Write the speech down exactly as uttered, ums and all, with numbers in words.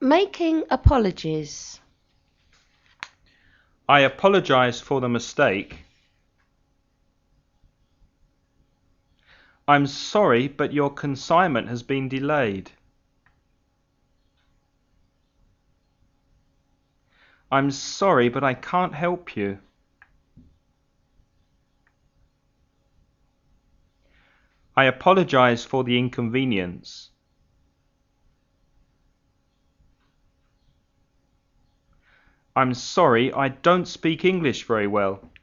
Making apologies. I apologize for the mistake. I'm sorry, but your consignment has been delayed. I'm sorry, but I can't help you. I apologize for the inconvenience. I'm sorry, I don't speak English very well.